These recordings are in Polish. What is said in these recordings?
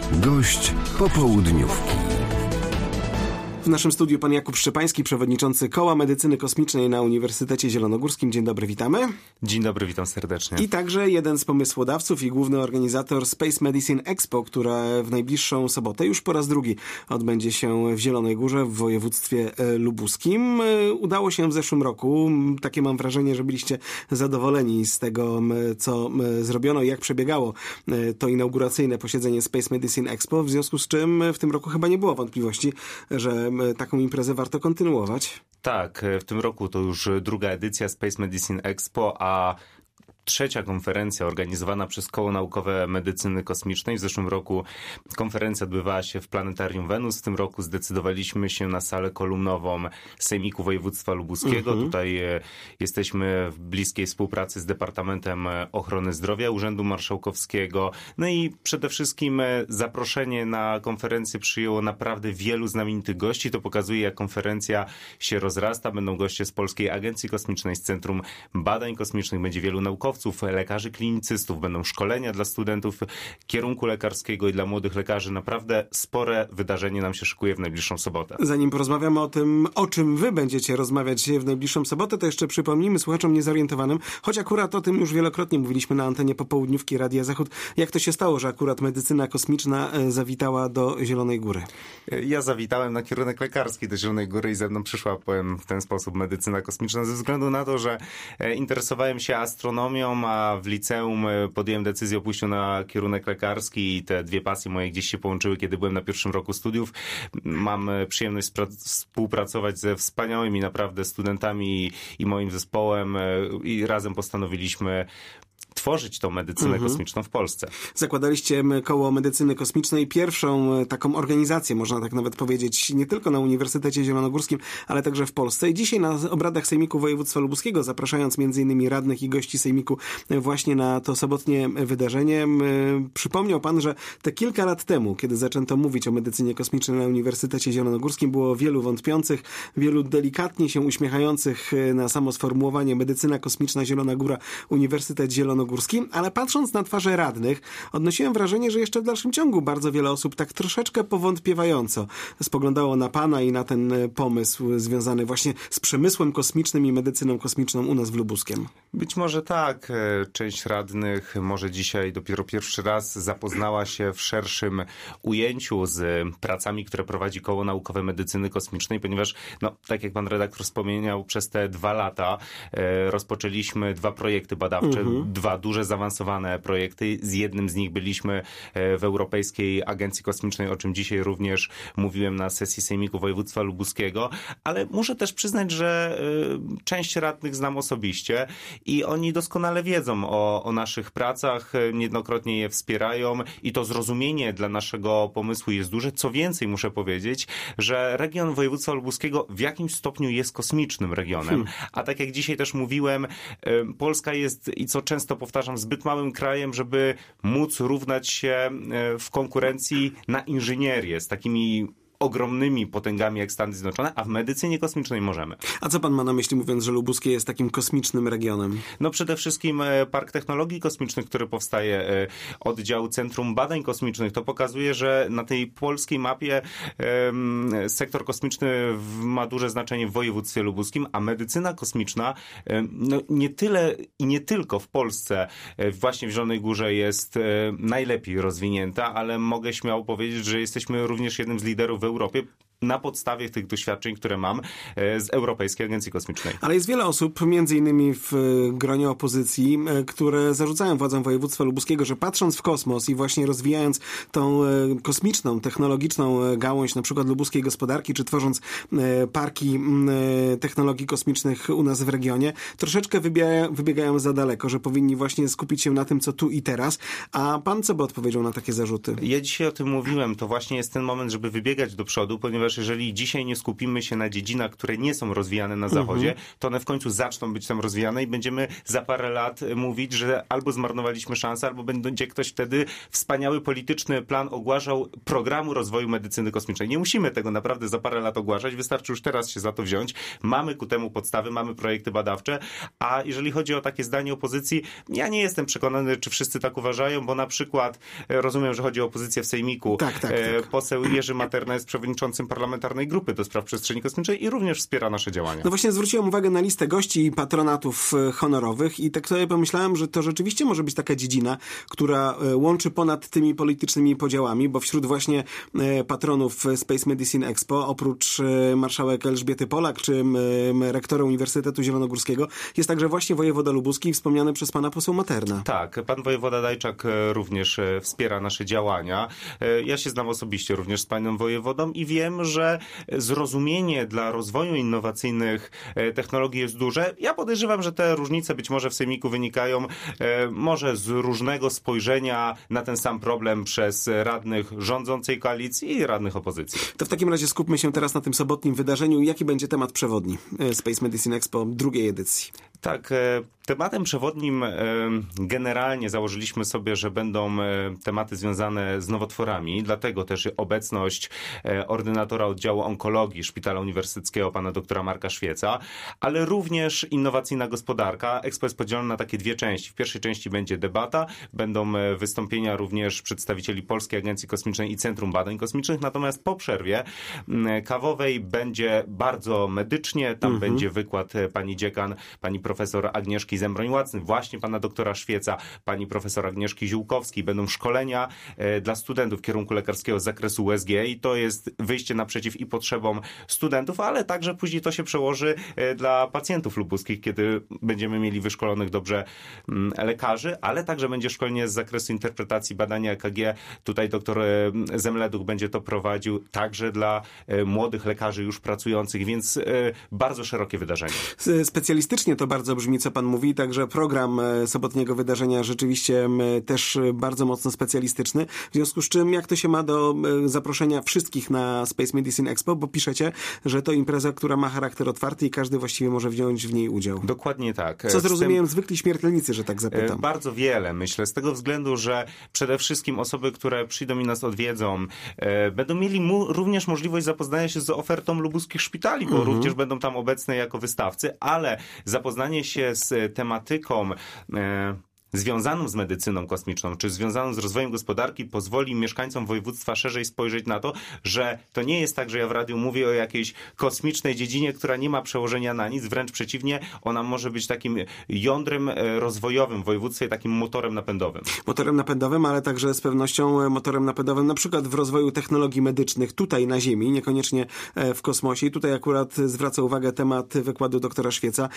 Gość popołudniówki. W naszym studiu pan Jakub Szczepański, przewodniczący Koła Medycyny Kosmicznej na Uniwersytecie Zielonogórskim. Dzień dobry, witamy. Dzień dobry, witam serdecznie. I także jeden z pomysłodawców i główny organizator Space Medicine Expo, która w najbliższą sobotę już po raz drugi odbędzie się w Zielonej Górze w województwie lubuskim. Udało się w zeszłym roku. Takie mam wrażenie, że byliście zadowoleni z tego, co zrobiono i jak przebiegało to inauguracyjne posiedzenie Space Medicine Expo, w związku z czym w tym roku chyba nie było wątpliwości, że taką imprezę warto kontynuować. Tak, w tym roku to już druga edycja Space Medicine Expo, a trzecia konferencja organizowana przez Koło Naukowe Medycyny Kosmicznej. W zeszłym roku konferencja odbywała się w Planetarium Wenus. W tym roku zdecydowaliśmy się na salę kolumnową Sejmiku Województwa Lubuskiego. Tutaj jesteśmy w bliskiej współpracy z Departamentem Ochrony Zdrowia Urzędu Marszałkowskiego. No i przede wszystkim zaproszenie na konferencję przyjęło naprawdę wielu znamienitych gości. To pokazuje, jak konferencja się rozrasta. Będą goście z Polskiej Agencji Kosmicznej, z Centrum Badań Kosmicznych, będzie wielu naukowców, lekarzy klinicystów, będą szkolenia dla studentów kierunku lekarskiego i dla młodych lekarzy. Naprawdę spore wydarzenie nam się szykuje w najbliższą sobotę. Zanim porozmawiamy o tym, o czym wy będziecie rozmawiać w najbliższą sobotę, to jeszcze przypomnijmy słuchaczom niezorientowanym, choć akurat o tym już wielokrotnie mówiliśmy na antenie popołudniówki Radia Zachód, jak to się stało, że akurat medycyna kosmiczna zawitała do Zielonej Góry. Ja zawitałem na kierunek lekarski do Zielonej Góry i ze mną przyszła, powiem w ten sposób, medycyna kosmiczna, ze względu na to, że interesowałem się astronomią, a w liceum podjąłem decyzję o pójściu na kierunek lekarski i te dwie pasje moje gdzieś się połączyły, kiedy byłem na pierwszym roku studiów. Mam przyjemność współpracować ze wspaniałymi naprawdę studentami i moim zespołem i razem postanowiliśmy tworzyć tą medycynę kosmiczną w Polsce. Zakładaliście Koło Medycyny Kosmicznej, pierwszą taką organizację, można tak nawet powiedzieć, nie tylko na Uniwersytecie Zielonogórskim, ale także w Polsce. I dzisiaj na obradach Sejmiku Województwa Lubuskiego, zapraszając m.in. radnych i gości Sejmiku właśnie na to sobotnie wydarzenie, przypomniał pan, że te kilka lat temu, kiedy zaczęto mówić o medycynie kosmicznej na Uniwersytecie Zielonogórskim, było wielu wątpiących, wielu delikatnie się uśmiechających na samo sformułowanie medycyna kosmiczna, Zielona Góra, Uniwersytet Zielonogórski, ale patrząc na twarze radnych, odnosiłem wrażenie, że jeszcze w dalszym ciągu bardzo wiele osób tak troszeczkę powątpiewająco spoglądało na pana i na ten pomysł związany właśnie z przemysłem kosmicznym i medycyną kosmiczną u nas w Lubuskiem. Być może tak. Część radnych może dzisiaj dopiero pierwszy raz zapoznała się w szerszym ujęciu z pracami, które prowadzi Koło Naukowe Medycyny Kosmicznej, ponieważ, tak jak pan redaktor wspomniał, przez te 2 lata rozpoczęliśmy 2 projekty badawcze, 2 duże, zaawansowane projekty. Z jednym z nich byliśmy w Europejskiej Agencji Kosmicznej, o czym dzisiaj również mówiłem na sesji Sejmiku Województwa Lubuskiego, ale muszę też przyznać, że część radnych znam osobiście i oni doskonale wiedzą o naszych pracach, niejednokrotnie je wspierają i to zrozumienie dla naszego pomysłu jest duże. Co więcej, muszę powiedzieć, że region województwa lubuskiego w jakimś stopniu jest kosmicznym regionem, a tak jak dzisiaj też mówiłem, Polska jest, i co często powtarzam, zbyt małym krajem, żeby móc równać się w konkurencji na inżynierię z takimi ogromnymi potęgami jak Stany Zjednoczone, a w medycynie kosmicznej możemy. A co pan ma na myśli, mówiąc, że Lubuskie jest takim kosmicznym regionem? Przede wszystkim Park Technologii Kosmicznych, który powstaje, oddział Centrum Badań Kosmicznych, to pokazuje, że na tej polskiej mapie sektor kosmiczny ma duże znaczenie w województwie lubuskim, a medycyna kosmiczna nie tyle i nie tylko w Polsce, właśnie w Zielonej Górze jest najlepiej rozwinięta, ale mogę śmiało powiedzieć, że jesteśmy również jednym z liderów w Europie na podstawie tych doświadczeń, które mam z Europejskiej Agencji Kosmicznej. Ale jest wiele osób, między innymi w gronie opozycji, które zarzucają władzom województwa lubuskiego, że patrząc w kosmos i właśnie rozwijając tą kosmiczną, technologiczną gałąź na przykład lubuskiej gospodarki, czy tworząc parki technologii kosmicznych u nas w regionie, troszeczkę wybiegają za daleko, że powinni właśnie skupić się na tym, co tu i teraz. A pan co by odpowiedział na takie zarzuty? Ja dzisiaj o tym mówiłem. To właśnie jest ten moment, żeby wybiegać do przodu, ponieważ ponieważ jeżeli dzisiaj nie skupimy się na dziedzinach, które nie są rozwijane na Zachodzie, to one w końcu zaczną być tam rozwijane i będziemy za parę lat mówić, że albo zmarnowaliśmy szansę, albo będzie ktoś wtedy wspaniały polityczny plan ogłaszał programu rozwoju medycyny kosmicznej. Nie musimy tego naprawdę za parę lat ogłaszać, wystarczy już teraz się za to wziąć. Mamy ku temu podstawy, mamy projekty badawcze, a jeżeli chodzi o takie zdanie opozycji, ja nie jestem przekonany, czy wszyscy tak uważają, bo na przykład rozumiem, że chodzi o opozycję w Sejmiku. Tak. Poseł Jerzy Materna jest przewodniczącym parlamentarnej grupy do spraw przestrzeni kosmicznej i również wspiera nasze działania. No właśnie zwróciłem uwagę na listę gości i patronatów honorowych i tak sobie pomyślałem, że to rzeczywiście może być taka dziedzina, która łączy ponad tymi politycznymi podziałami, bo wśród właśnie patronów Space Medicine Expo, oprócz marszałek Elżbiety Polak czy rektora Uniwersytetu Zielonogórskiego, jest także właśnie wojewoda lubuski wspomniany przez pana poseł Materna. Tak, pan wojewoda Dajczak również wspiera nasze działania. Ja się znam osobiście również z panem wojewodą i wiem, że zrozumienie dla rozwoju innowacyjnych technologii jest duże. Ja podejrzewam, że te różnice być może w Sejmiku wynikają może z różnego spojrzenia na ten sam problem przez radnych rządzącej koalicji i radnych opozycji. To w takim razie skupmy się teraz na tym sobotnim wydarzeniu. Jaki będzie temat przewodni Space Medicine Expo drugiej edycji? Tak, tematem przewodnim generalnie założyliśmy sobie, że będą tematy związane z nowotworami, dlatego też obecność ordynatora oddziału onkologii Szpitala Uniwersyteckiego pana doktora Marka Szwieca, ale również innowacyjna gospodarka. Expo jest podzielona na takie dwie części. W pierwszej części będzie debata, będą wystąpienia również przedstawicieli Polskiej Agencji Kosmicznej i Centrum Badań Kosmicznych, natomiast po przerwie kawowej będzie bardzo medycznie, tam będzie wykład pani dziekan, pani profesor Agnieszki Zembroń-Łacny, właśnie pana doktora Szwieca, pani profesor Agnieszki Ziółkowskiej. Będą szkolenia dla studentów kierunku lekarskiego z zakresu USG i to jest wyjście naprzeciw i potrzebom studentów, ale także później to się przełoży dla pacjentów lubuskich, kiedy będziemy mieli wyszkolonych dobrze lekarzy, ale także będzie szkolenie z zakresu interpretacji badania EKG. Tutaj doktor Zemleduch będzie to prowadził także dla młodych lekarzy już pracujących, więc bardzo szerokie wydarzenie. Specjalistycznie to bardzo brzmi, co pan mówi, także program sobotniego wydarzenia rzeczywiście też bardzo mocno specjalistyczny. W związku z czym, jak to się ma do zaproszenia wszystkich na Space Medicine Expo, bo piszecie, że to impreza, która ma charakter otwarty i każdy właściwie może wziąć w niej udział. Dokładnie tak. Co zrozumieją zwykli śmiertelnicy, że tak zapytam? Bardzo wiele, myślę, z tego względu, że przede wszystkim osoby, które przyjdą i nas odwiedzą, będą mieli również możliwość zapoznania się z ofertą lubuskich szpitali, bo również będą tam obecne jako wystawcy, ale zapoznanie się z tematyką związaną z medycyną kosmiczną, czy związaną z rozwojem gospodarki pozwoli mieszkańcom województwa szerzej spojrzeć na to, że to nie jest tak, że ja w radiu mówię o jakiejś kosmicznej dziedzinie, która nie ma przełożenia na nic, wręcz przeciwnie, ona może być takim jądrem rozwojowym w województwie, takim motorem napędowym. Motorem napędowym, ale także z pewnością motorem napędowym na przykład w rozwoju technologii medycznych tutaj na Ziemi, niekoniecznie w kosmosie. I tutaj akurat zwraca uwagę temat wykładu doktora Szwieca.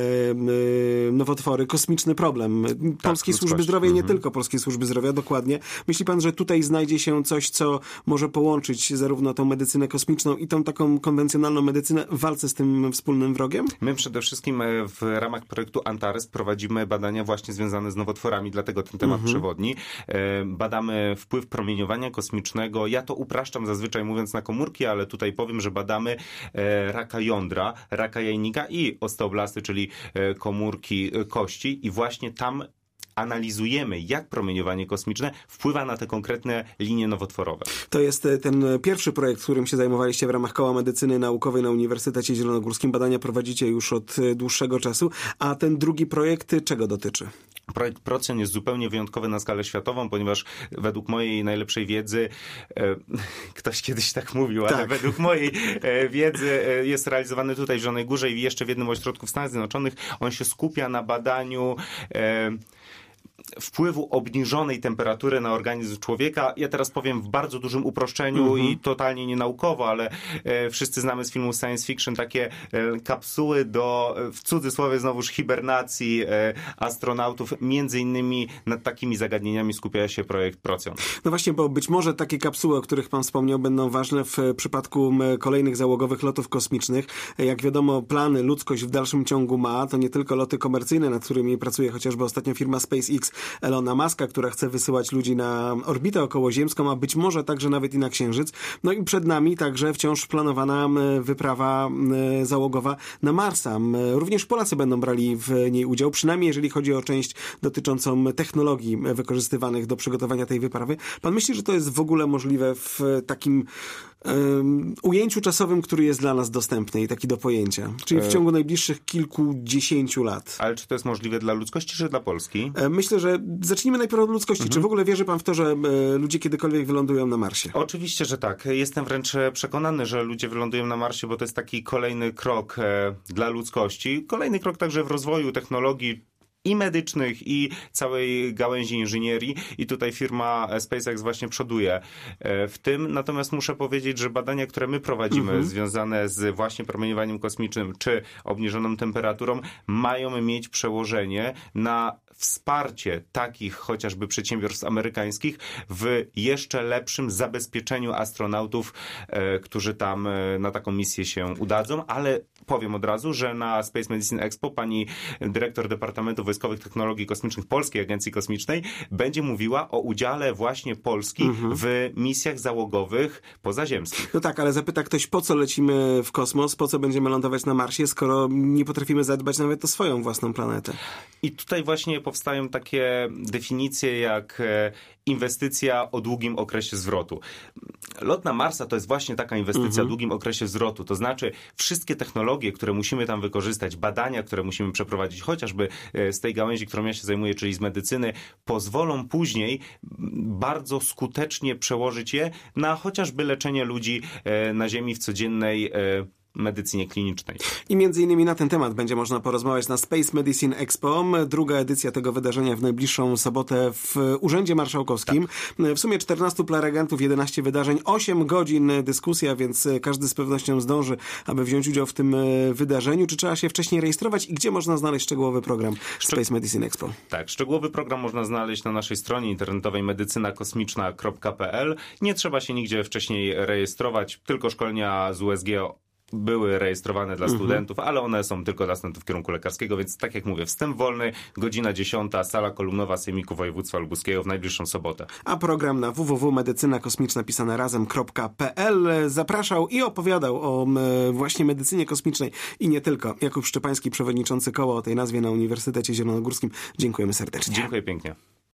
Nowotwory, kosmiczny problem. Polskiej Służby Zdrowia i nie tylko Polskiej Służby Zdrowia, dokładnie. Myśli pan, że tutaj znajdzie się coś, co może połączyć zarówno tą medycynę kosmiczną i tą taką konwencjonalną medycynę w walce z tym wspólnym wrogiem? My przede wszystkim w ramach projektu Antares prowadzimy badania właśnie związane z nowotworami, dlatego ten temat przewodni. Badamy wpływ promieniowania kosmicznego. Ja to upraszczam zazwyczaj mówiąc na komórki, ale tutaj powiem, że badamy raka jądra, raka jajnika i osteoblasty, czyli komórki kości i właśnie tam analizujemy, jak promieniowanie kosmiczne wpływa na te konkretne linie nowotworowe. To jest ten pierwszy projekt, którym się zajmowaliście w ramach Koła Medycyny Naukowej na Uniwersytecie Zielonogórskim. Badania prowadzicie już od dłuższego czasu, a ten drugi projekt czego dotyczy? Projekt Procyon jest zupełnie wyjątkowy na skalę światową, ponieważ według mojej najlepszej wiedzy, ktoś kiedyś tak mówił, ale według mojej wiedzy jest realizowany tutaj w Zielonej Górze i jeszcze w jednym ośrodku w Stanach Zjednoczonych. On się skupia na badaniu wpływu obniżonej temperatury na organizm człowieka. Ja teraz powiem w bardzo dużym uproszczeniu i totalnie nienaukowo, ale wszyscy znamy z filmu science fiction takie kapsuły do, w cudzysłowie znowuż, hibernacji astronautów. Między innymi nad takimi zagadnieniami skupia się projekt Procyon. No właśnie, bo być może takie kapsuły, o których pan wspomniał, będą ważne w przypadku kolejnych załogowych lotów kosmicznych. Jak wiadomo, plany ludzkość w dalszym ciągu ma. To nie tylko loty komercyjne, nad którymi pracuje chociażby ostatnio firma SpaceX, SpaceX Elona Muska, która chce wysyłać ludzi na orbitę okołoziemską, a być może także nawet i na Księżyc. No i przed nami także wciąż planowana wyprawa załogowa na Marsa. Również Polacy będą brali w niej udział, przynajmniej jeżeli chodzi o część dotyczącą technologii wykorzystywanych do przygotowania tej wyprawy. Pan myśli, że to jest w ogóle możliwe w takim ujęciu czasowym, który jest dla nas dostępny i taki do pojęcia? Czyli w ciągu najbliższych kilkudziesięciu lat. Ale czy to jest możliwe dla ludzkości, czy dla Polski? Myślę, że zacznijmy najpierw od ludzkości. Czy w ogóle wierzy pan w to, że ludzie kiedykolwiek wylądują na Marsie? Oczywiście, że tak. Jestem wręcz przekonany, że ludzie wylądują na Marsie, bo to jest taki kolejny krok dla ludzkości. Kolejny krok także w rozwoju technologii i medycznych, i całej gałęzi inżynierii. I tutaj firma SpaceX właśnie przoduje w tym. Natomiast muszę powiedzieć, że badania, które my prowadzimy, związane z właśnie promieniowaniem kosmicznym, czy obniżoną temperaturą, mają mieć przełożenie na wsparcie takich chociażby przedsiębiorstw amerykańskich w jeszcze lepszym zabezpieczeniu astronautów, którzy tam na taką misję się udadzą, ale powiem od razu, że na Space Medicine Expo pani dyrektor Departamentu Wojskowych Technologii Kosmicznych Polskiej Agencji Kosmicznej będzie mówiła o udziale właśnie Polski w misjach załogowych pozaziemskich. No tak, ale zapyta ktoś, po co lecimy w kosmos, po co będziemy lądować na Marsie, skoro nie potrafimy zadbać nawet o swoją własną planetę. I tutaj właśnie powstają takie definicje jak inwestycja o długim okresie zwrotu. Lot na Marsa to jest właśnie taka inwestycja o długim okresie zwrotu. To znaczy wszystkie technologie, które musimy tam wykorzystać, badania, które musimy przeprowadzić, chociażby z tej gałęzi, którą ja się zajmuję, czyli z medycyny, pozwolą później bardzo skutecznie przełożyć je na chociażby leczenie ludzi na Ziemi w codziennej medycynie klinicznej. I między innymi na ten temat będzie można porozmawiać na Space Medicine Expo. Druga edycja tego wydarzenia w najbliższą sobotę w Urzędzie Marszałkowskim. Tak. W sumie 14 prelegentów, 11 wydarzeń, 8 godzin dyskusja, więc każdy z pewnością zdąży, aby wziąć udział w tym wydarzeniu. Czy trzeba się wcześniej rejestrować i gdzie można znaleźć szczegółowy program Space Medicine Expo? Tak, szczegółowy program można znaleźć na naszej stronie internetowej medycynakosmiczna.pl. Nie trzeba się nigdzie wcześniej rejestrować, tylko szkolenia z USG były rejestrowane dla studentów, ale one są tylko dla studentów kierunku lekarskiego, więc tak jak mówię, wstęp wolny, godzina 10, sala kolumnowa Sejmiku Województwa Lubuskiego w najbliższą sobotę. A program na www.medycynakosmiczna.pl zapraszał i opowiadał o właśnie medycynie kosmicznej i nie tylko. Jakub Szczepański, przewodniczący koła o tej nazwie na Uniwersytecie Zielonogórskim. Dziękujemy serdecznie. Dziękuję pięknie.